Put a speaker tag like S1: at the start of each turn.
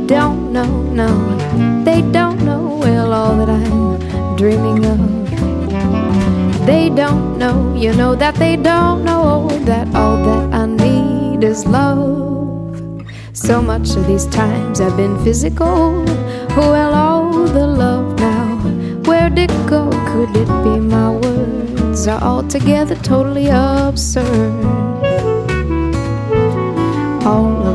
S1: don't know, no, they don't know, well, all that I'm dreaming of. They don't know, you know that they don't know that all that I need is love. So much of these times have been physical. Well, all the love now, where'd it go? Could it be my words are altogether totally absurd? All